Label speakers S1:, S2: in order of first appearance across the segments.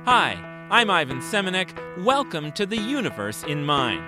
S1: Hi, I'm Ivan Semenek. Welcome to The Universe in Mind.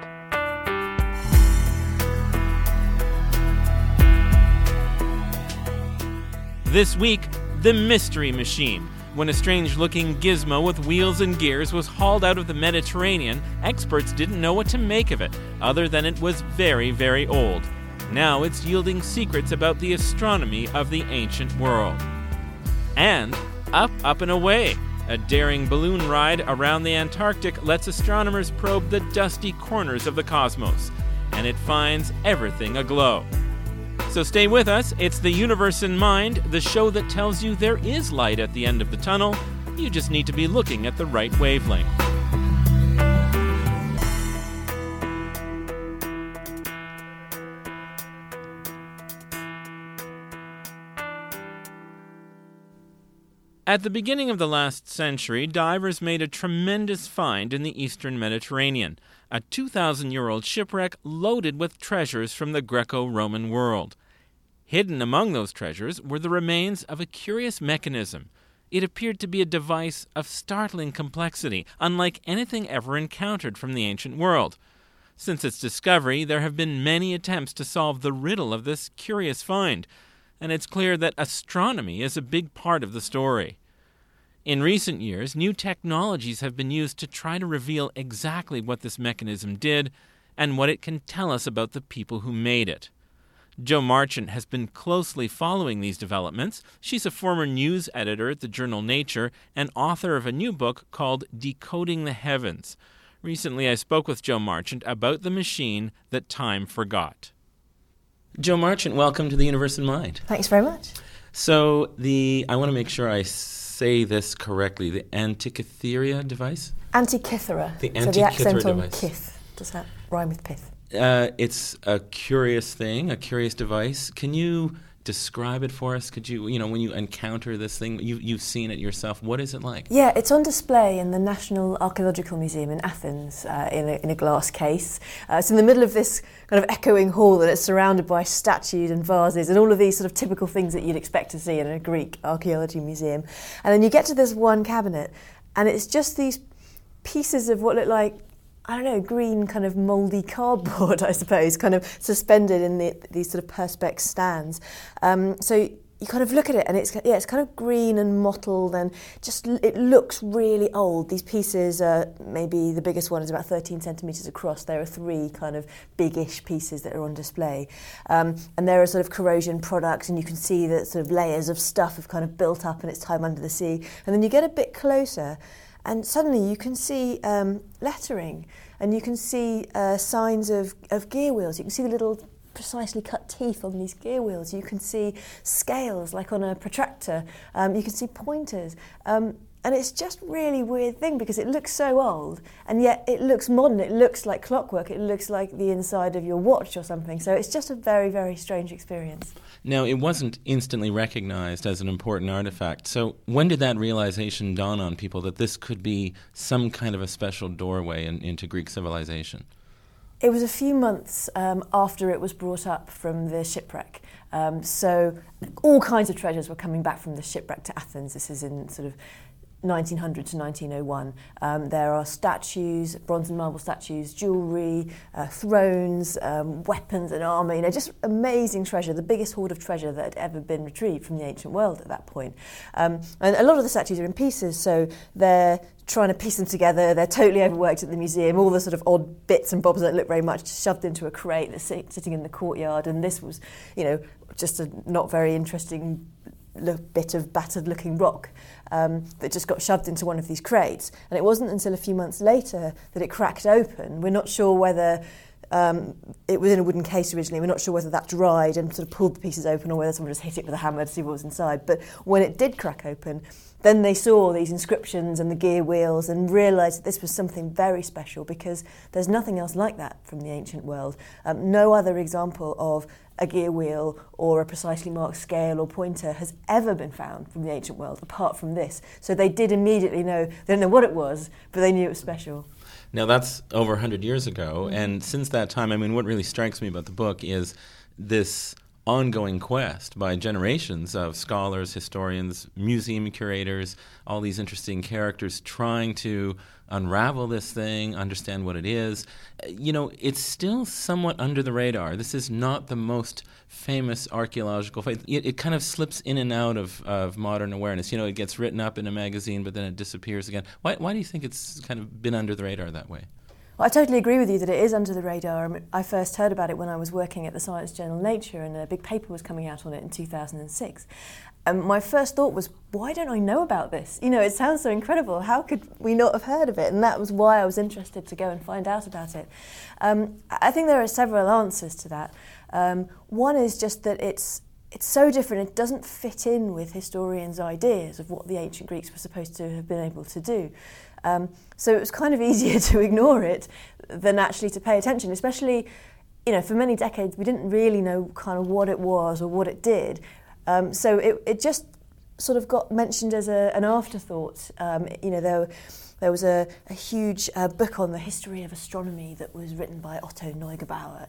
S1: This week, the Mystery Machine. When a strange-looking gizmo with wheels and gears was hauled out of the Mediterranean, experts didn't know what to make of it, other than it was very, very old. Now it's yielding secrets about the astronomy of the ancient world. And Up, Up, and Away. A daring balloon ride around the Antarctic lets astronomers probe the dusty corners of the cosmos, and it finds everything aglow. So stay with us. It's The Universe in Mind, the show that tells you there is light at the end of the tunnel. You just need to be looking at the right wavelength. At the beginning of the last century, divers made a tremendous find in the eastern Mediterranean, a 2,000-year-old shipwreck loaded with treasures from the Greco-Roman world. Hidden among those treasures were the remains of a curious mechanism. It appeared to be a device of startling complexity, unlike anything ever encountered from the ancient world. Since its discovery, there have been many attempts to solve the riddle of this curious find, and it's clear that astronomy is a big part of the story. In recent years, new technologies have been used to try to reveal exactly what this mechanism did and what it can tell us about the people who made it. Jo Marchant has been closely following these developments. She's a former news editor at the journal Nature and author of a new book called Decoding the Heavens. Recently, I spoke with Jo Marchant about the machine that time forgot. Jo Marchant, welcome to The Universe in Mind.
S2: Thanks very much.
S1: So I want to make sure I say this correctly, the Antikythera device?
S2: Antikythera.
S1: The
S2: so the accent
S1: Antikythera
S2: on
S1: device.
S2: kith. Does that rhyme with pith?
S1: It's a curious thing, a curious device. Can you describe it for us? Could you, when you encounter this thing, you've seen it yourself, what is it like?
S2: Yeah, it's on display in the National Archaeological Museum in Athens in a glass case. It's in the middle of this kind of echoing hall, and it's surrounded by statues and vases and all of these sort of typical things that you'd expect to see in a Greek archaeology museum. And then you get to this one cabinet, and it's just these pieces of what look like, green kind of mouldy cardboard, I suppose, kind of suspended in these sort of perspex stands. So you kind of look at it, and it's kind of green and mottled, and just it looks really old. These pieces, maybe the biggest one is about 13 centimetres across. There are three kind of biggish pieces that are on display, and there are sort of corrosion products, and you can see that sort of layers of stuff have kind of built up in its time under the sea. And then you get a bit closer, and suddenly you can see lettering, and you can see signs of gear wheels. You can see the little precisely cut teeth on these gear wheels. You can see scales like on a protractor. You can see pointers. And it's just really weird thing because it looks so old, and yet it looks modern. It looks like clockwork. It looks like the inside of your watch or something. So it's just a very, very strange experience.
S1: Now, it wasn't instantly recognized as an important artifact. So when did that realization dawn on people that this could be some kind of a special doorway into Greek civilization?
S2: It was a few months after it was brought up from the shipwreck. So all kinds of treasures were coming back from the shipwreck to Athens. This is in sort of 1900 to 1901. There are statues, bronze and marble statues, jewellery, thrones, weapons and armour, just amazing treasure, the biggest hoard of treasure that had ever been retrieved from the ancient world at that point. And a lot of the statues are in pieces, so they're trying to piece them together. They're totally overworked at the museum. All the sort of odd bits and bobs that look very much shoved into a crate that's sitting in the courtyard. And this was, just a not very interesting bit of battered looking rock that just got shoved into one of these crates. And it wasn't until a few months later that it cracked open. We're not sure whether it was in a wooden case originally. We're not sure whether that dried and sort of pulled the pieces open, or whether someone just hit it with a hammer to see what was inside. But when it did crack open, then they saw these inscriptions and the gear wheels and realised that this was something very special, because there's nothing else like that from the ancient world. No other example of a gear wheel or a precisely marked scale or pointer has ever been found from the ancient world apart from this. So they did immediately know, they didn't know what it was, but they knew it was special.
S1: Now that's over 100 years ago, and since that time, what really strikes me about the book is this ongoing quest by generations of scholars, historians, museum curators, all these interesting characters trying to unravel this thing, understand what it is. It's still somewhat under the radar. This is not the most famous archaeological find. It kind of slips in and out of modern awareness. It gets written up in a magazine, but then it disappears again. Why do you think it's kind of been under the radar that way?
S2: Well, I totally agree with you that it is under the radar. I first heard about it when I was working at the science journal Nature, and a big paper was coming out on it in 2006. And my first thought was, why don't I know about this? It sounds so incredible. How could we not have heard of it? And that was why I was interested to go and find out about it. I think there are several answers to that. One is just that it's so different. It doesn't fit in with historians' ideas of what the ancient Greeks were supposed to have been able to do. So it was kind of easier to ignore it than actually to pay attention, especially, for many decades we didn't really know kind of what it was or what it did. So it just sort of got mentioned as an afterthought. There was a huge book on the history of astronomy that was written by Otto Neugebauer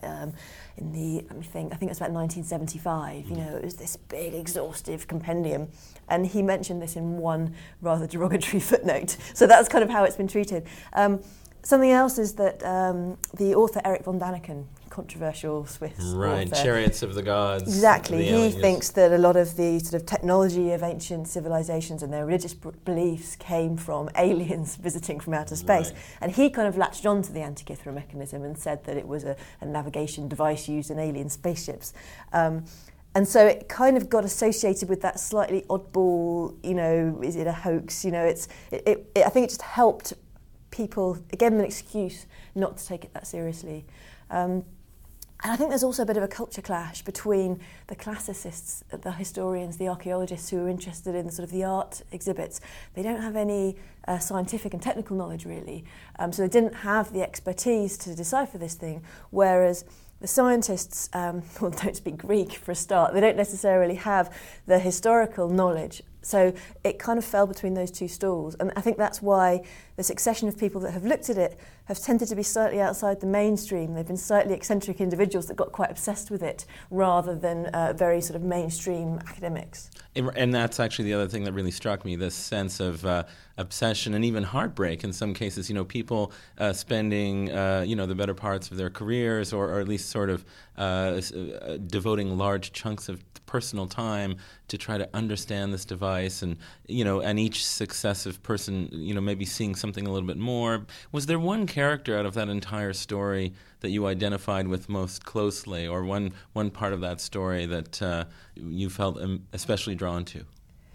S2: I think it was about 1975. It was this big, exhaustive compendium. And he mentioned this in one rather derogatory footnote. So that's kind of how it's been treated. Something else is that the author Eric von Daniken, controversial Swiss author.
S1: Chariots of the Gods.
S2: Exactly. He thinks that a lot of the sort of technology of ancient civilizations and their religious beliefs came from aliens visiting from outer space.
S1: Right.
S2: And he kind of latched on to the Antikythera mechanism and said that it was a navigation device used in alien spaceships. And so it kind of got associated with that slightly oddball, is it a hoax? I think it just helped people, again, an excuse not to take it that seriously. And I think there's also a bit of a culture clash between the classicists, the historians, the archaeologists who are interested in sort of the art exhibits. They don't have any scientific and technical knowledge, really. So they didn't have the expertise to decipher this thing, whereas the scientists don't speak Greek for a start. They don't necessarily have the historical knowledge. So it kind of fell between those two stools. And I think that's why the succession of people that have looked at it have tended to be slightly outside the mainstream. They've been slightly eccentric individuals that got quite obsessed with it rather than very sort of mainstream academics.
S1: And that's actually the other thing that really struck me, this sense of obsession and even heartbreak in some cases. People spending, the better parts of their careers or at least sort of devoting large chunks of personal time to try to understand this device, and each successive person, maybe seeing something a little bit more. Was there one character out of that entire story that you identified with most closely, or one part of that story that you felt especially drawn to?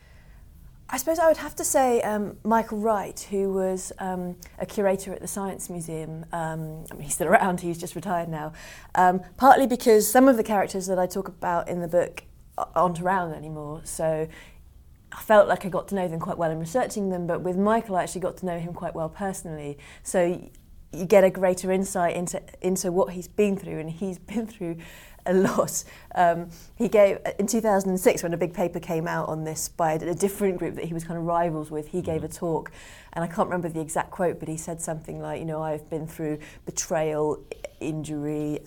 S2: I suppose I would have to say Michael Wright, who was a curator at the Science Museum. He's still around, he's just retired now. Partly because some of the characters that I talk about in the book aren't around anymore, so I felt like I got to know them quite well in researching them, but with Michael I actually got to know him quite well personally, so you get a greater insight into what he's been through, and he's been through a lot. He gave, in 2006, when a big paper came out on this by a different group that he was kind of rivals with, he gave a talk, and I can't remember the exact quote, but he said something like, I've been through betrayal, injury,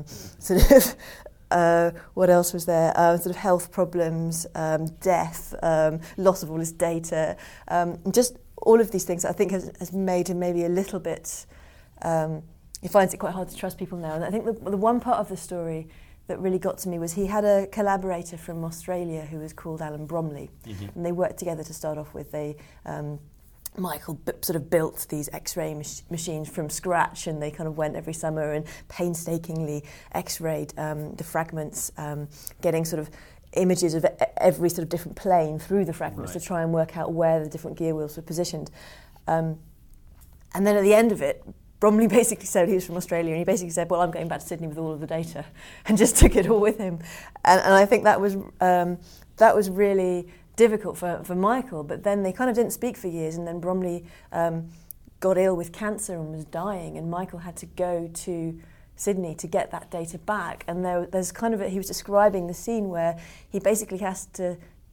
S2: what else was there? Sort of health problems, death, loss of all his data, just all of these things I think has made him maybe a little bit, he finds it quite hard to trust people now. And I think the one part of the story that really got to me was he had a collaborator from Australia who was called Alan Bromley, and they worked together to start off with. Michael sort of built these X-ray machines from scratch, and they kind of went every summer and painstakingly X-rayed the fragments, getting sort of images of every sort of different plane through the fragments to try and work out where the different gear wheels were positioned. And then at the end of it, Bromley basically said, he was from Australia, and he basically said, well, I'm going back to Sydney with all of the data, and just took it all with him. And I think that was really difficult for Michael, but then they kind of didn't speak for years, and then Bromley got ill with cancer and was dying, and Michael had to go to Sydney to get that data back. And there's kind of he was describing the scene where he basically has to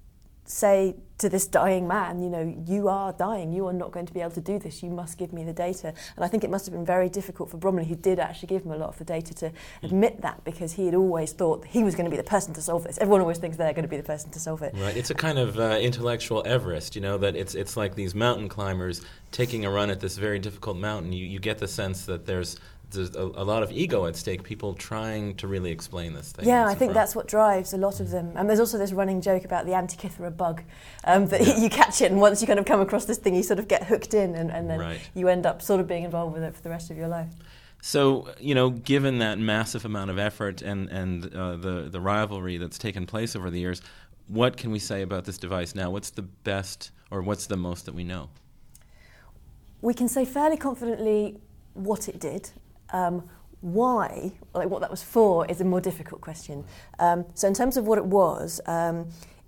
S2: say to this dying man, you are dying, you are not going to be able to do this, you must give me the data. And I think it must have been very difficult for Bromley, who did actually give him a lot of the data, to admit that, because he had always thought he was going to be the person to solve this. Everyone always thinks they're going to be the person to solve it.
S1: Right. It's a kind of intellectual Everest, that it's like these mountain climbers taking a run at this very difficult mountain. You get the sense that there's a lot of ego at stake, people trying to really explain this thing.
S2: Yeah, I think that's what drives a lot of them. And there's also this running joke about the Antikythera bug, that you catch it, and once you kind of come across this thing, you sort of get hooked in, and then you end up sort of being involved with it for the rest of your life.
S1: So, given that massive amount of effort and the rivalry that's taken place over the years, what can we say about this device now? What's the best, or what's the most that we know?
S2: We can say fairly confidently what it did. Why, what that was for, is a more difficult question. So in terms of what it was a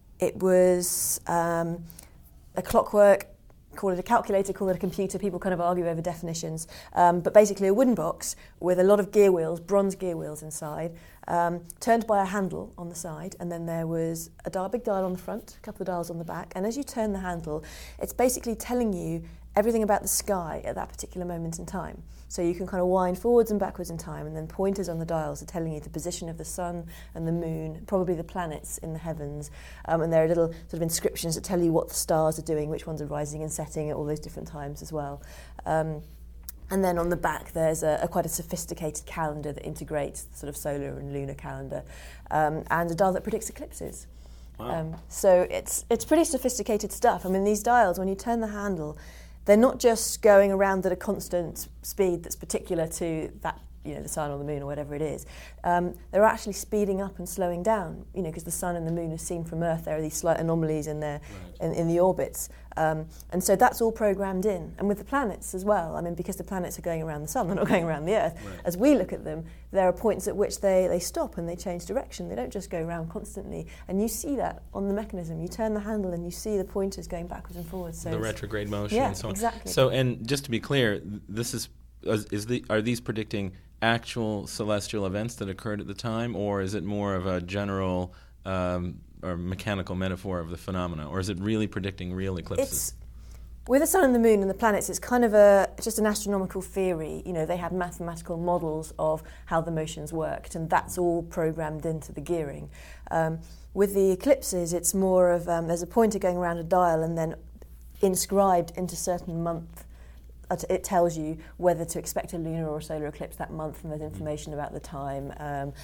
S2: clockwork, call it a calculator, call it a computer, people kind of argue over definitions, but basically a wooden box with a lot of gear wheels, bronze gear wheels inside, turned by a handle on the side, and then there was a big dial on the front, a couple of dials on the back, and as you turn the handle, it's basically telling you everything about the sky at that particular moment in time. So you can kind of wind forwards and backwards in time, and then pointers on the dials are telling you the position of the sun and the moon, probably the planets in the heavens, and there are little sort of inscriptions that tell you what the stars are doing, which ones are rising and setting at all those different times as well. And then on the back there's quite a sophisticated calendar that integrates the sort of solar and lunar calendar, and a dial that predicts eclipses.
S1: Wow.
S2: So it's pretty sophisticated stuff. I mean, these dials, when you turn the handle, they're not just going around at a constant speed that's particular to that, the sun or the moon or whatever it is. They're actually speeding up and slowing down, because the sun and the moon are seen from Earth. There are these slight anomalies in their in the orbits. And so that's all programmed in. And with the planets as well, because the planets are going around the sun, they're not going around the Earth.
S1: Right.
S2: As we look at them, there are points at which they stop and they change direction. They don't just go around constantly. And you see that on the mechanism. You turn the handle and you see the pointers going backwards and forwards. So
S1: the retrograde motion and so on.
S2: Exactly.
S1: So, and just to be clear, this are these predicting actual celestial events that occurred at the time, or is it more of a general or mechanical metaphor of the phenomena, or is it really predicting real eclipses?
S2: With the sun and the moon and the planets, it's kind of just an astronomical theory. They had mathematical models of how the motions worked, and that's all programmed into the gearing. With the eclipses, it's more of there's a pointer going around a dial, and then inscribed into certain month, it tells you whether to expect a lunar or solar eclipse that month, and there's information about the time,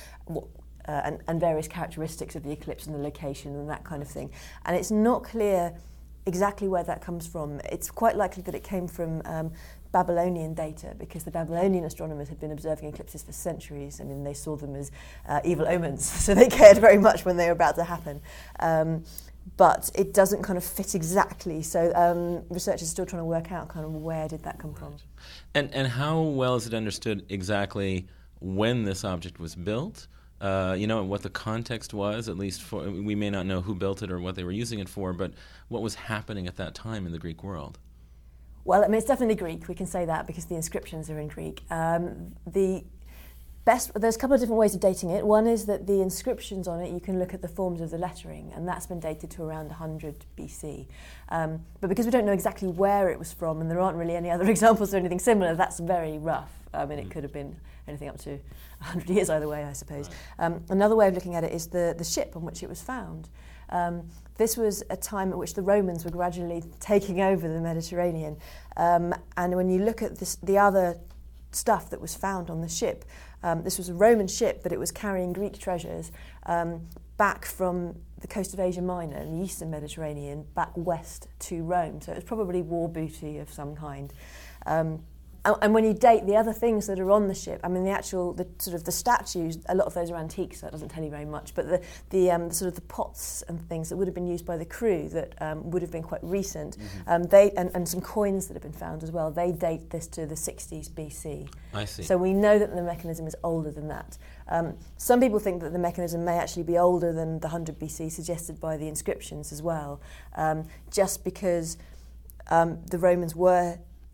S2: and various characteristics of the eclipse and the location and that kind of thing. And it's not clear exactly where that comes from. It's quite likely that it came from Babylonian data, because the Babylonian astronomers had been observing eclipses for centuries. They saw them as evil omens, so they cared very much when they were about to happen. But it doesn't kind of fit exactly, so researchers are still trying to work out kind of where did that come from.
S1: And how well is it understood exactly when this object was built? What the context was, at least for, we may not know who built it or what they were using it for, but what was happening at that time in the Greek world?
S2: Well, it's definitely Greek, we can say that, because the inscriptions are in Greek. There's a couple of different ways of dating it. One is that the inscriptions on it, you can look at the forms of the lettering, and that's been dated to around 100 BC. But because we don't know exactly where it was from, and there aren't really any other examples or anything similar, that's very rough. It could have been anything up to 100 years either way, I suppose.
S1: Right.
S2: Another way of looking at it is the ship on which it was found. This was a time at which the Romans were gradually taking over the Mediterranean. And when you look at the other stuff that was found on the ship, this was a Roman ship, but it was carrying Greek treasures back from the coast of Asia Minor in the eastern Mediterranean back west to Rome. So it was probably war booty of some kind. And when you date the other things that are on the ship, the statues, a lot of those are antique, so that doesn't tell you very much. But the pots and things that would have been used by the crew that would have been quite recent, and some coins that have been found as well, they date this to the 60s BC.
S1: I see.
S2: So we know that the mechanism is older than that. Some people think that the mechanism may actually be older than the 100 BC suggested by the inscriptions as well, just because the Romans were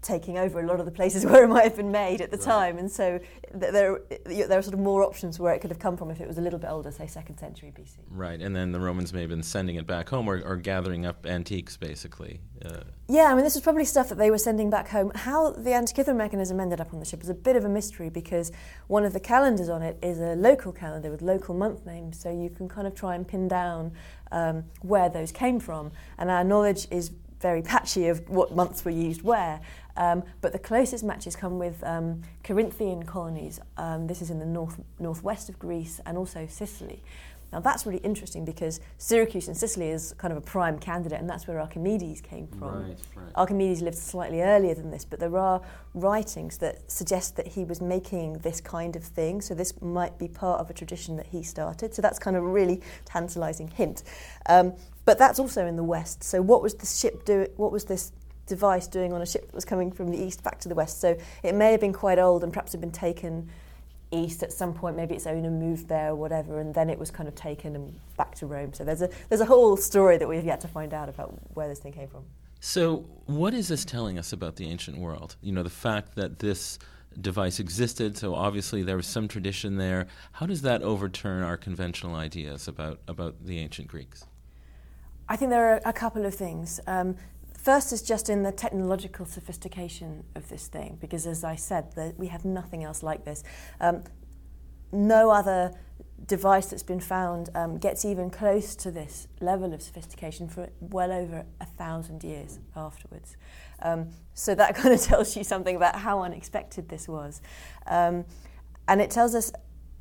S2: taking over a lot of the places where it might have been made at the time, and so there are sort of more options where it could have come from if it was a little bit older, say 2nd century BC.
S1: Right, and then the Romans may have been sending it back home or gathering up antiques, basically.
S2: Yeah, I mean, this was probably stuff that they were sending back home. How the Antikythera mechanism ended up on the ship is a bit of a mystery, because one of the calendars on it is a local calendar with local month names, so you can kind of try and pin down where those came from. And our knowledge is very patchy of what months were used where. But the closest matches come with Corinthian colonies. This is in the northwest of Greece and also Sicily. Now that's really interesting because Syracuse in Sicily is kind of a prime candidate, and that's where Archimedes came from.
S1: Right.
S2: Archimedes lived slightly earlier than this, but there are writings that suggest that he was making this kind of thing, so this might be part of a tradition that he started. So that's kind of a really tantalising hint. But that's also in the west. So what was the ship doing? What was this device doing on a ship that was coming from the east back to the west? So it may have been quite old and perhaps had been taken east at some point. Maybe its owner moved there or whatever, and then it was kind of taken and back to Rome. So there's a whole story that we've yet to find out about where this thing came from.
S1: So what is this telling us about the ancient world? You know, the fact that this device existed, so obviously there was some tradition there. How does that overturn our conventional ideas about the ancient Greeks?
S2: I think there are a couple of things. First is just in the technological sophistication of this thing, because as I said, we have nothing else like this. No other device that's been found gets even close to this level of sophistication for well over 1,000 years afterwards. So that kind of tells you something about how unexpected this was. And it tells us,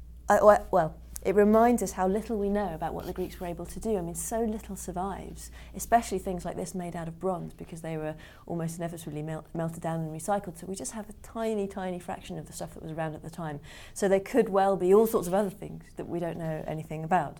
S2: it reminds us how little we know about what the Greeks were able to do. I mean, so little survives, especially things like this made out of bronze, because they were almost inevitably melted down and recycled. So we just have a tiny, tiny fraction of the stuff that was around at the time. So there could well be all sorts of other things that we don't know anything about.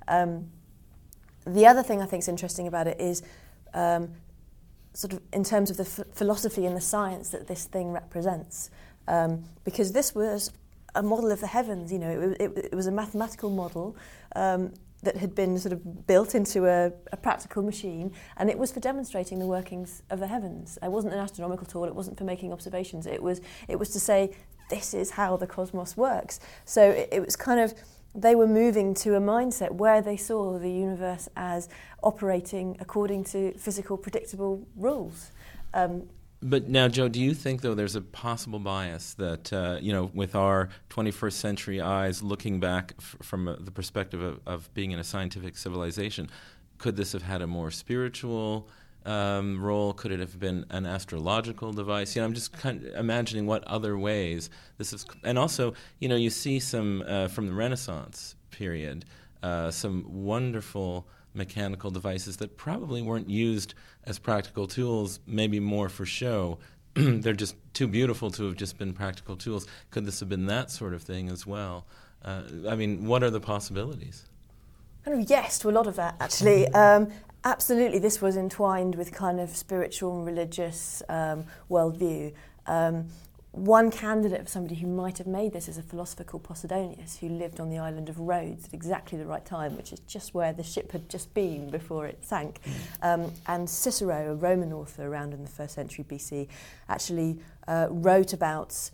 S2: The other thing I think is interesting about it is sort of in terms of the philosophy and the science that this thing represents. Because this was a model of the heavens, you know, it was a mathematical model that had been sort of built into a practical machine, and it was for demonstrating the workings of the heavens. It wasn't an astronomical tool, it wasn't for making observations, it was to say, this is how the cosmos works. So it was kind of, they were moving to a mindset where they saw the universe as operating according to physical, predictable rules.
S1: But now, Joe, do you think, though, there's a possible bias that, with our 21st century eyes looking back from the perspective of being in a scientific civilization, could this have had a more spiritual role? Could it have been an astrological device? You know, I'm just kind of imagining what other ways this is. And also, you know, you see some, from the Renaissance period, some wonderful mechanical devices that probably weren't used as practical tools, maybe more for show. They're just too beautiful to have just been practical tools. Could this have been that sort of thing as well? I mean, what are the possibilities?
S2: Yes to a lot of that, actually. Absolutely, this was entwined with kind of spiritual and religious worldview. One candidate of somebody who might have made this is a philosopher called Posidonius, who lived on the island of Rhodes at exactly the right time, which is just where the ship had just been before it sank. And Cicero, a Roman author around in the 1st century BC, actually wrote about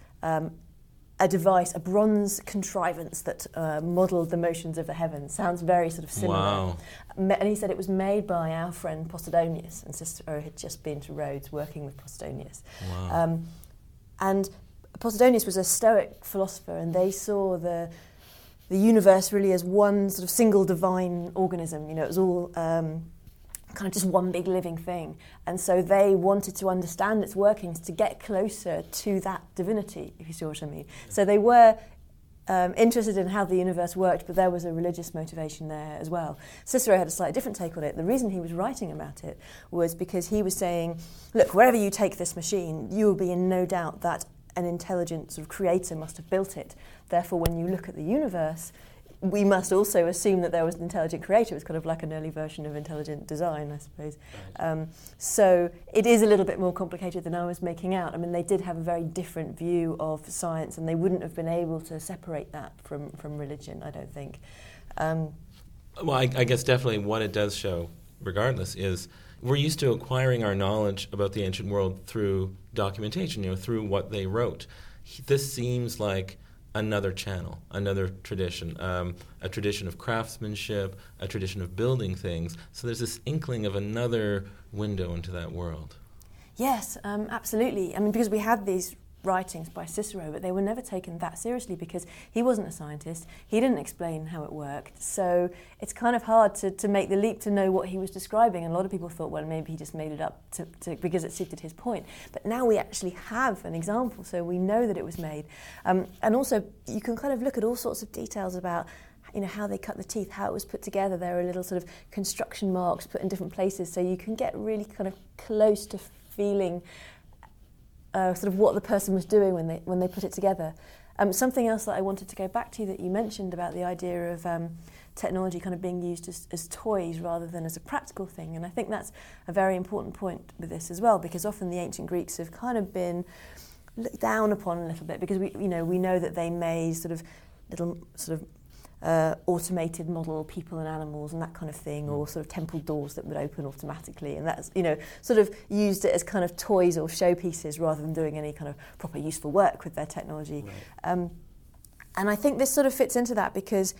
S2: a device, a bronze contrivance that modelled the motions of the heavens. Sounds very sort of similar.
S1: Wow.
S2: And he said it was made by our friend Posidonius, and Cicero had just been to Rhodes working with Posidonius.
S1: Wow.
S2: And Posidonius was a Stoic philosopher, and they saw the universe really as one sort of single divine organism. You know, it was all kind of just one big living thing. And so they wanted to understand its workings to get closer to that divinity, if you see what I mean. So they were interested in how the universe worked, but there was a religious motivation there as well. Cicero had a slightly different take on it. The reason he was writing about it was because he was saying, look, wherever you take this machine, you will be in no doubt that an intelligent sort of creator must have built it. Therefore, when you look at the universe, we must also assume that there was an intelligent creator. It's kind of like an early version of intelligent design, I suppose. So it is a little bit more complicated than I was making out. I mean, they did have a very different view of science, and they wouldn't have been able to separate that from religion, I don't think.
S1: Well, I guess definitely what it does show regardless, is we're used to acquiring our knowledge about the ancient world through documentation, through what they wrote. This seems like another channel, another tradition, a tradition of craftsmanship, a tradition of building things. So there's this inkling of another window into that world.
S2: Yes, absolutely. I mean, because we had these writings by Cicero, but they were never taken that seriously because he wasn't a scientist. He didn't explain how it worked. So it's kind of hard to make the leap to know what he was describing. And a lot of people thought, well, maybe he just made it up because it suited his point. But now we actually have an example, so we know that it was made. And also, you can kind of look at all sorts of details about how they cut the teeth, how it was put together. There are little sort of construction marks put in different places, so you can get really kind of close to feeling sort of what the person was doing when they put it together. Something else that I wanted to go back to that you mentioned about the idea of technology kind of being used as toys rather than as a practical thing, and I think that's a very important point with this as well, because often the ancient Greeks have kind of been looked down upon a little bit because we know that they made sort of little sort of automated model people and animals and that kind of thing, or sort of temple doors that would open automatically, and that's sort of used it as kind of toys or showpieces rather than doing any kind of proper useful work with their technology. Right. And I think this sort of fits into that because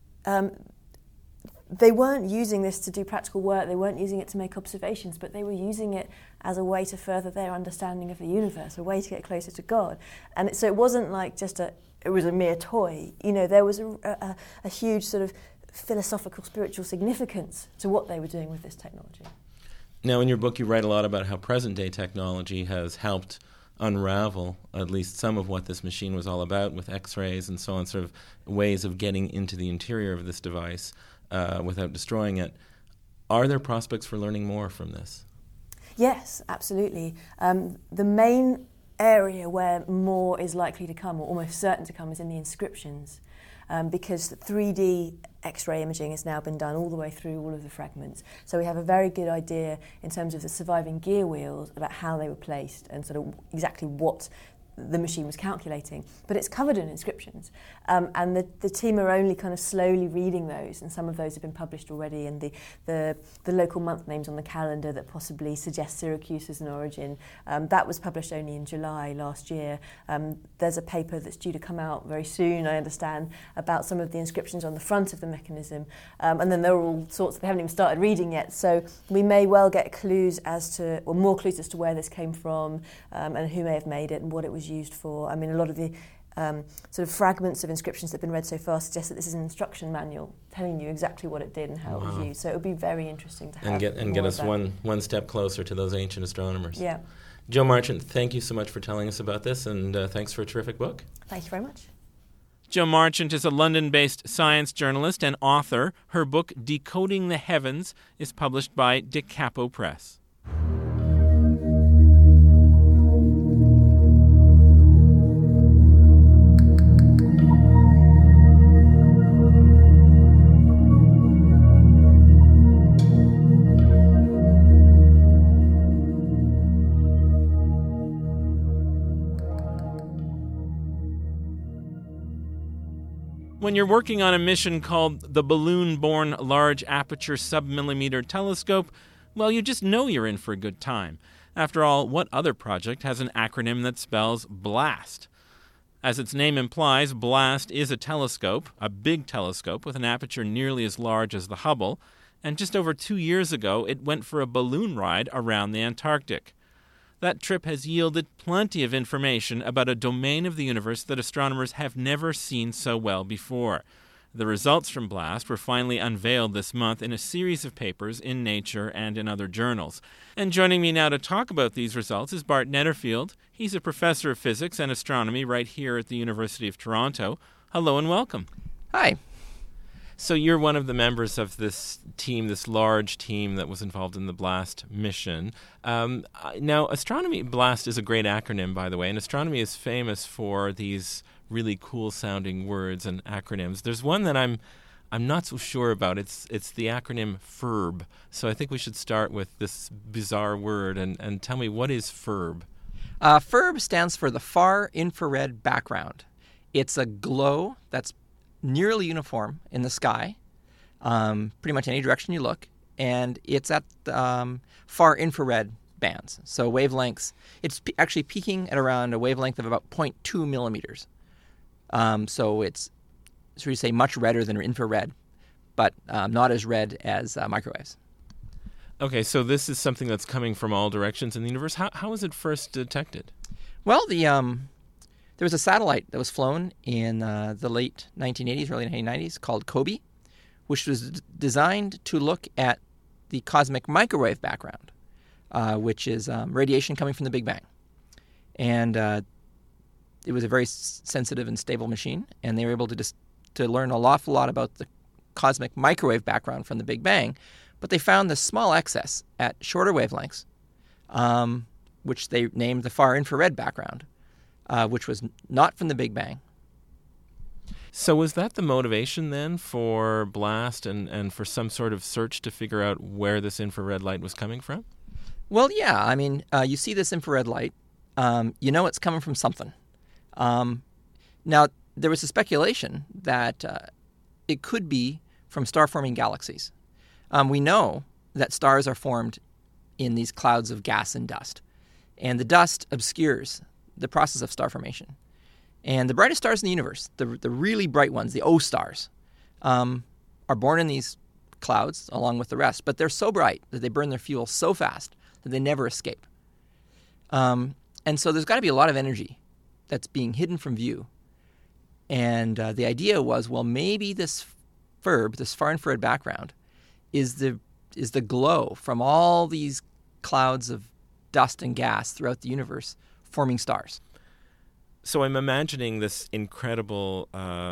S2: they weren't using this to do practical work, they weren't using it to make observations, but they were using it as a way to further their understanding of the universe, a way to get closer to God. And so it wasn't like just it was a mere toy. There was a huge sort of philosophical, spiritual significance to what they were doing with this technology.
S1: Now, in your book, you write a lot about how present-day technology has helped unravel at least some of what this machine was all about, with X-rays and so on, sort of ways of getting into the interior of this device without destroying it. Are there prospects for learning more from this? Yes, absolutely. The main area where more is likely to come, or almost certain to come, is in the inscriptions, because 3D X-ray imaging has now been done all the way through all of the fragments. So we have a very good idea in terms of the surviving gear wheels about how they were placed and sort of exactly what the machine was calculating, but it's covered in inscriptions, and the team are only kind of slowly reading those, and some of those have been published already, and the local month names on the calendar that possibly suggest Syracuse as an origin, that was published only in July last year. There's a paper that's due to come out very soon, I understand, about some of the inscriptions on the front of the mechanism, and then there are all sorts, they haven't even started reading yet, so we may well get clues more clues as to where this came from, and who may have made it and what it was used for. I mean, a lot of the sort of fragments of inscriptions that have been read so far suggest that this is an instruction manual telling you exactly what it did and how it was used. So it would be very interesting to have and get us one step closer to those ancient astronomers. Yeah. Jo Marchant, thank you so much for telling us about this, and thanks for a terrific book.
S2: Thank you very much.
S1: Jo Marchant is a London-based science journalist and author. Her book, Decoding the Heavens, is published by Da Capo Press. When you're working on a mission called the Balloon-Borne Large Aperture Submillimeter Telescope, well, you just know you're in for a good time. After all, what other project has an acronym that spells BLAST? As its name implies, BLAST is a telescope, a big telescope with an aperture nearly as large as the Hubble, and just over 2 years ago, it went for a balloon ride around the Antarctic. That trip has yielded plenty of information about a domain of the universe that astronomers have never seen so well before. The results from BLAST were finally unveiled this month in a series of papers in Nature and in other journals. And joining me now to talk about these results is Bart Netterfield. He's a professor of physics and astronomy right here at the University of Toronto. Hello and welcome.
S3: Hi.
S1: So you're one of the members of this team, this large team that was involved in the BLAST mission. Now, BLAST is a great acronym, by the way, and astronomy is famous for these really cool-sounding words and acronyms. There's one that I'm not so sure about. It's the acronym FIRB. So I think we should start with this bizarre word and tell me, what is FIRB?
S3: FIRB stands for the Far Infrared Background. It's a glow that's nearly uniform in the sky, pretty much any direction you look. and it's at far infrared bands. So wavelengths, it's actually peaking at around a wavelength of about 0.2 millimeters. So it's, so we say, much redder than infrared, but not as red as microwaves.
S1: Okay, so this is something that's coming from all directions in the universe. How was it first detected?
S3: Well, there was a satellite that was flown in the late 1980s, early 1990s called COBE, which was designed to look at the cosmic microwave background, which is radiation coming from the Big Bang. And it was a very sensitive and stable machine, and they were able to learn an awful lot about the cosmic microwave background from the Big Bang, but they found this small excess at shorter wavelengths, which they named the far infrared background, which was not from the Big Bang.
S1: So was that the motivation then for BLAST and for some sort of search to figure out where this infrared light was coming from?
S3: Well, yeah. I mean, you see this infrared light, you know it's coming from something. Now, there was a speculation that it could be from star-forming galaxies. We know that stars are formed in these clouds of gas and dust, and the dust obscures the process of star formation. And the brightest stars in the universe, the really bright ones, the O stars, are born in these clouds along with the rest, but they're so bright that they burn their fuel so fast that they never escape. And so there's got to be a lot of energy that's being hidden from view. And the idea was, well, maybe this FIRB, this far infrared background, is the glow from all these clouds of dust and gas throughout the universe forming stars.
S1: So I'm imagining this incredible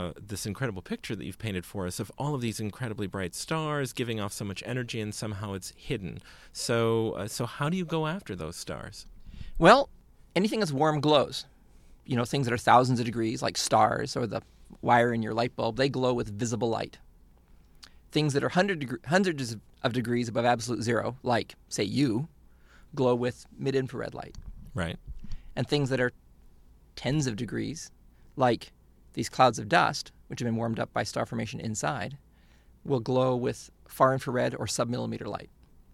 S1: picture that you've painted for us of all of these incredibly bright stars giving off so much energy, and somehow it's hidden. So how do you go after those stars?
S3: Well, anything that's warm glows. You know, things that are thousands of degrees, like stars or the wire in your light bulb, they glow with visible light. Things that are hundreds of degrees above absolute zero, like, say, you, glow with mid-infrared light.
S1: Right.
S3: And things that are tens of degrees, like these clouds of dust, which have been warmed up by star formation inside, will glow with far infrared or submillimeter light.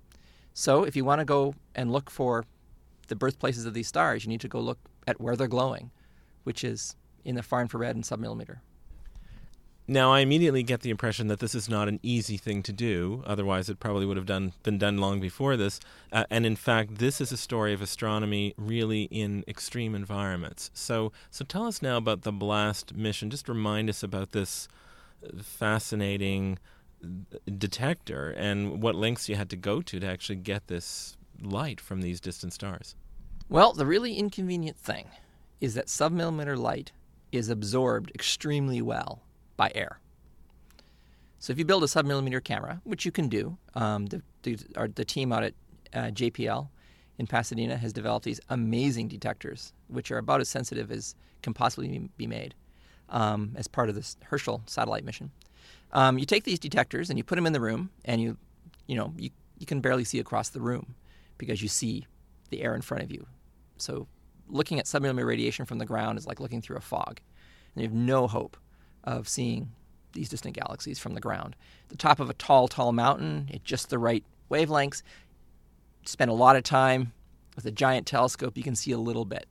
S3: So if you want to go and look for the birthplaces of these stars, you need to go look at where they're glowing, which is in the far infrared and submillimeter.
S1: Now, I immediately get the impression that this is not an easy thing to do. Otherwise, it probably would have been done long before this. And in fact, this is a story of astronomy really in extreme environments. So tell us now about the BLAST mission. Just remind us about this fascinating detector and what lengths you had to go to actually get this light from these distant stars.
S3: Well, the really inconvenient thing is that submillimeter light is absorbed extremely well by air. So if you build a submillimeter camera, which you can do, the team out at JPL in Pasadena has developed these amazing detectors, which are about as sensitive as can possibly be made as part of this Herschel satellite mission. You take these detectors and you put them in the room, and you can barely see across the room because you see the air in front of you. So looking at submillimeter radiation from the ground is like looking through a fog, and you have no hope of seeing these distant galaxies from the ground. The top of a tall, tall mountain at just the right wavelengths. Spend a lot of time with a giant telescope, you can see a little bit,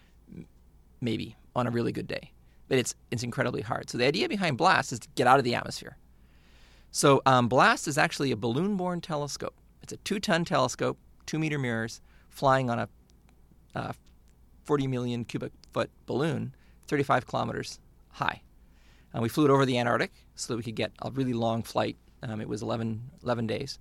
S3: maybe, on a really good day. But it's incredibly hard. So the idea behind BLAST is to get out of the atmosphere. So BLAST is actually a balloon-borne telescope. It's a 2-ton telescope, 2-meter mirrors, flying on a 40 million cubic foot balloon, 35 kilometers high. We flew it over the Antarctic so that we could get a really long flight. It was 11 days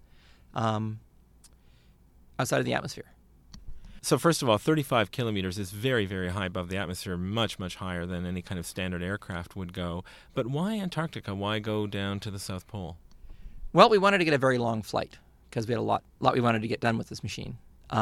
S3: outside of the atmosphere.
S1: So first of all, 35 kilometers is very, very high above the atmosphere, much, much higher than any kind of standard aircraft would go. But why Antarctica? Why go down to the South Pole?
S3: Well, we wanted to get a very long flight because we had a lot we wanted to get done with this machine.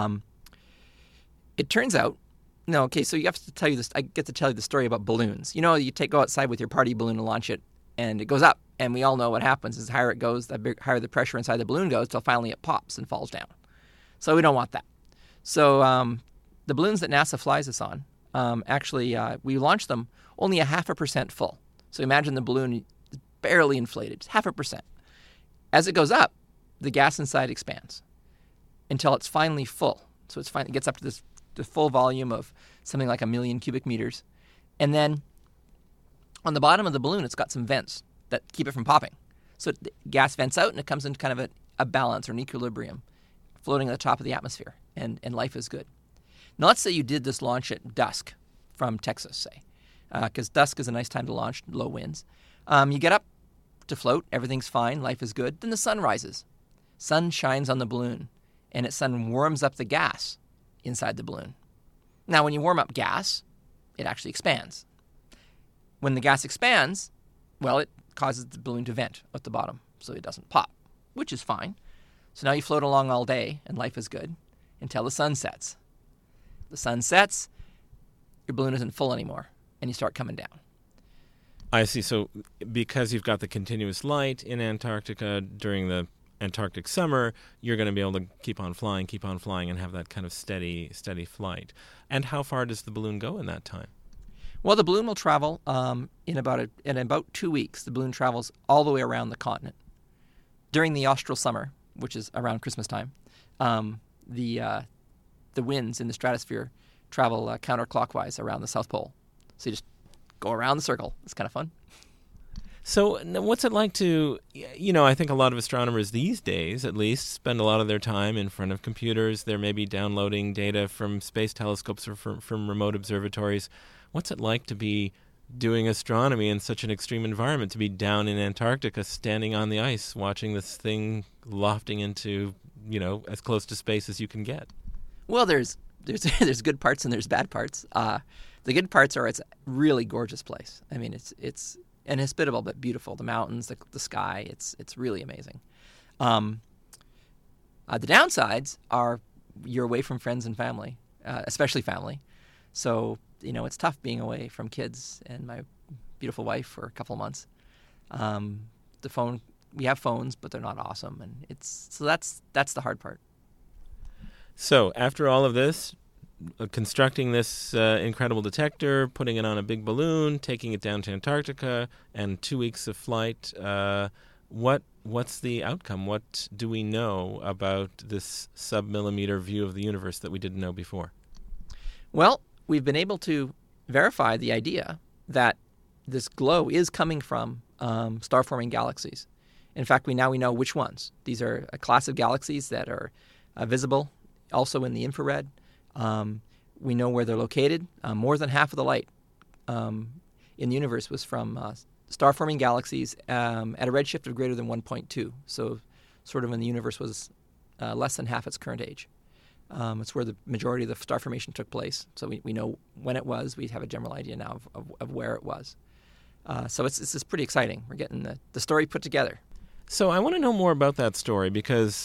S3: It turns out, so you have to tell you this. I get to tell you the story about balloons. You know, you go outside with your party balloon and launch it, and it goes up. And we all know what happens. As higher it goes, the higher the pressure inside the balloon goes, till finally it pops and falls down. So we don't want that. So the balloons that NASA flies us on, we launch them only 0.5% full. So imagine the balloon is barely inflated, 0.5%. As it goes up, the gas inside expands until it's finally full. So it gets up to the full volume of something like 1 million cubic meters. And then on the bottom of the balloon, it's got some vents that keep it from popping. So the gas vents out and it comes into kind of a balance or an equilibrium, floating at the top of the atmosphere, and life is good. Now let's say you did this launch at dusk from Texas, say, because dusk is a nice time to launch, low winds. You get up to float, everything's fine, life is good. Then the sun rises. Sun shines on the balloon, and the sun warms up the gas inside the balloon. Now when you warm up gas, it actually expands. When the gas expands, well, it causes the balloon to vent at the bottom so it doesn't pop, which is fine. So now you float along all day and life is good until the sun sets. The sun sets, your balloon isn't full anymore, and you start coming down.
S1: I see. So because you've got the continuous light in Antarctica during the Antarctic summer, you're going to be able to keep on flying, and have that kind of steady flight. And how far does the balloon go in that time?
S3: Well, the balloon will travel in about 2 weeks. The balloon travels all the way around the continent. During the austral summer, which is around Christmas time, the winds in the stratosphere travel counterclockwise around the South Pole. So you just go around the circle. It's kind of fun.
S1: So what's it like to, I think a lot of astronomers these days, at least, spend a lot of their time in front of computers. They're maybe downloading data from space telescopes or from remote observatories. What's it like to be doing astronomy in such an extreme environment, to be down in Antarctica, standing on the ice, watching this thing lofting into, as close to space as you can get? Well,
S3: there's good parts and there's bad parts. The good parts are it's a really gorgeous place. I mean, it's inhospitable but beautiful. The mountains, the sky, it's really amazing. The downsides are you're away from friends and family, especially family. So, it's tough being away from kids and my beautiful wife for a couple of months. We have phones, but they're not awesome, and that's the hard part.
S1: So after all of this, constructing this incredible detector, putting it on a big balloon, taking it down to Antarctica, and 2 weeks of flight, what's the outcome? What do we know about this sub-millimeter view of the universe that we didn't know before?
S3: Well, we've been able to verify the idea that this glow is coming from star-forming galaxies. In fact, we know which ones. These are a class of galaxies that are visible also in the infrared. We know where they're located. More than half of the light in the universe was from star-forming galaxies at a redshift of greater than 1.2. So sort of when the universe was less than half its current age. It's where the majority of the star formation took place. So we know when it was. We have a general idea now of where it was. So it's just pretty exciting. We're getting the story put together.
S1: So I want to know more about that story because,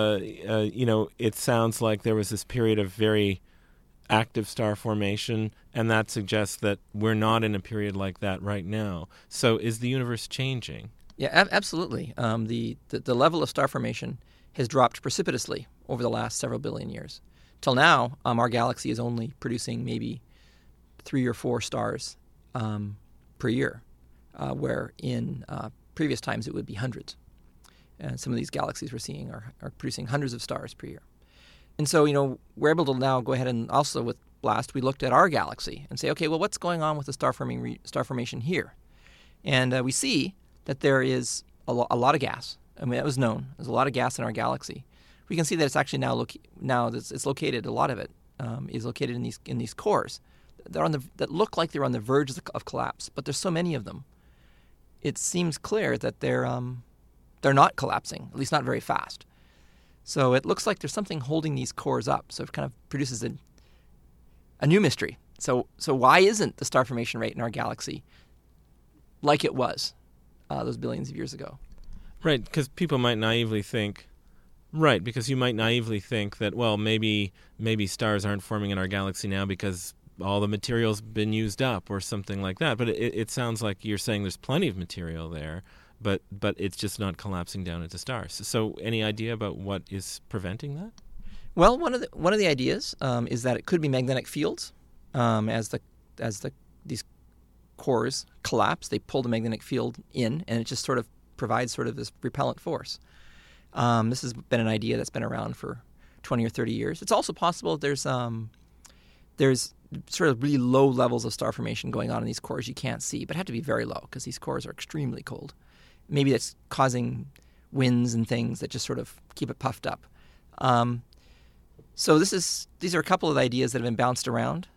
S1: it sounds like there was this period of very active star formation, and that suggests that we're not in a period like that right now. So is the universe changing?
S3: Yeah, absolutely. The level of star formation has dropped precipitously over the last several billion years. Till now, our galaxy is only producing maybe 3 or 4 stars per year, where in previous times it would be hundreds. And some of these galaxies we're seeing are producing hundreds of stars per year. And so, we're able to now go ahead and also with BLAST, we looked at our galaxy and say, okay, well, what's going on with the star formation here? And we see that there is a lot of gas. I mean, that was known. There's a lot of gas in our galaxy. We can see that it's actually now it's located. A lot of it is located in these cores. That look like they're on the verge of collapse, but there's so many of them. It seems clear that they're not collapsing, at least not very fast. So it looks like there's something holding these cores up. So it kind of produces a new mystery. So why isn't the star formation rate in our galaxy like it was those billions of years ago?
S1: Right, because people might naively think, because you might naively think that, well, maybe stars aren't forming in our galaxy now because all the material's been used up or something like that. But it sounds like you're saying there's plenty of material there, but it's just not collapsing down into stars. So any idea about what is preventing that?
S3: Well, one of the ideas is that it could be magnetic fields. As these cores collapse, they pull the magnetic field in, and it just sort of provides sort of this repellent force. This has been an idea that's been around for 20 or 30 years. It's also possible there's sort of really low levels of star formation going on in these cores you can't see, but have to be very low because these cores are extremely cold. Maybe that's causing winds and things that just sort of keep it puffed up. So these are a couple of ideas that have been bounced around.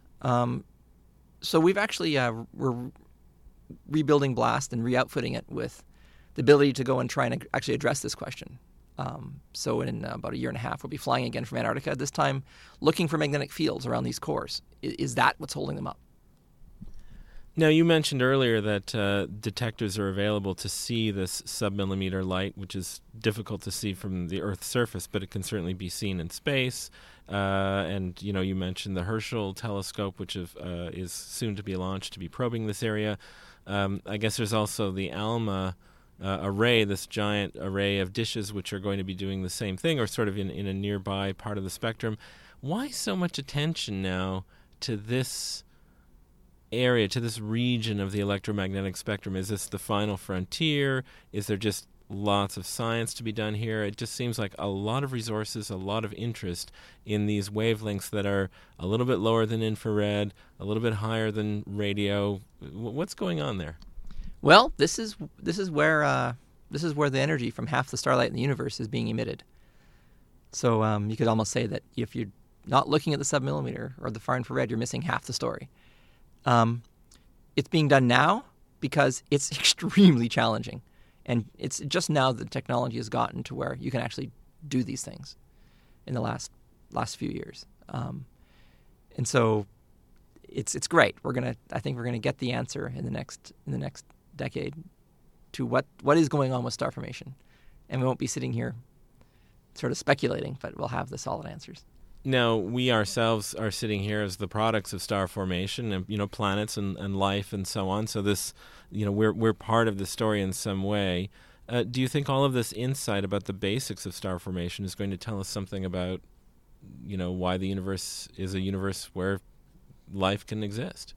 S3: So we've actually we're rebuilding BLAST and re-outfitting it with the ability to go and try and actually address this question. So in about a year and a half, we'll be flying again from Antarctica, this time looking for magnetic fields around these cores. Is that what's holding them up?
S1: Now, you mentioned earlier that detectors are available to see this submillimeter light, which is difficult to see from the Earth's surface, but it can certainly be seen in space. And, you mentioned the Herschel telescope, which is soon to be launched to be probing this area. I guess there's also the ALMA array, this giant array of dishes, which are going to be doing the same thing, or sort of in a nearby part of the spectrum. Why so much attention now to this area, to this region of the electromagnetic spectrum? Is this the final frontier? Is there just lots of science to be done here? It just seems like a lot of resources, a lot of interest in these wavelengths that are a little bit lower than infrared, a little bit higher than radio. What's going on there?
S3: Well, this is where the energy from half the starlight in the universe is being emitted. So you could almost say that if you're not looking at the submillimeter or the far infrared, you're missing half the story. It's being done now because it's extremely challenging, and it's just now that the technology has gotten to where you can actually do these things in the last few years. And so it's great. I think we're gonna get the answer in the next decade to what is going on with star formation, and we won't be sitting here sort of speculating, but we'll have the solid answers.
S1: Now, we ourselves are sitting here as the products of star formation and, planets and life and so on. So this, we're part of the story in some way. Do you think all of this insight about the basics of star formation is going to tell us something about, why the universe is a universe where life can exist?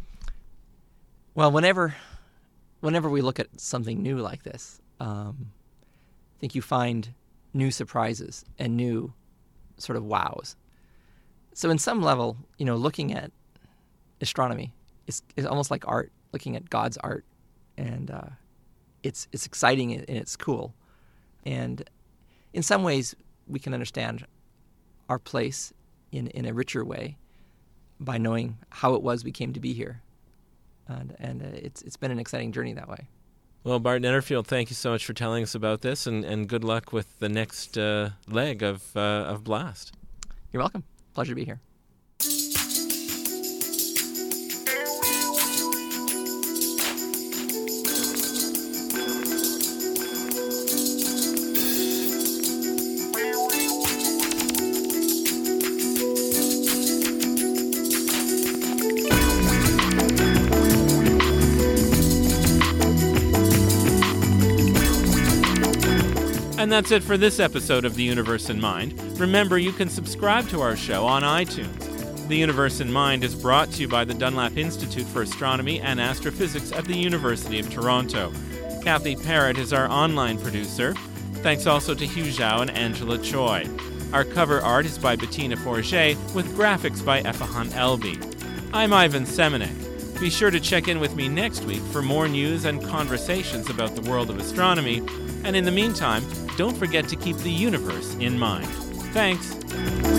S3: Well, whenever we look at something new like this, I think you find new surprises and new sort of wows. So in some level, looking at astronomy is almost like art, looking at God's art, and it's exciting and it's cool. And in some ways, we can understand our place in a richer way by knowing how it was we came to be here. And it's been an exciting journey that way.
S1: Well, Bart Netterfield, thank you so much for telling us about this, and good luck with the next leg of BLAST.
S3: You're welcome. Pleasure to be here.
S1: And that's it for this episode of The Universe in Mind. Remember, you can subscribe to our show on iTunes. The Universe in Mind is brought to you by the Dunlap Institute for Astronomy and Astrophysics at the University of Toronto. Kathy Parrott is our online producer. Thanks also to Hugh Zhao and Angela Choi. Our cover art is by Bettina Forget, with graphics by Efahan Elby. I'm Ivan Semenek. Be sure to check in with me next week for more news and conversations about the world of astronomy. And in the meantime, don't forget to keep the universe in mind. Thanks.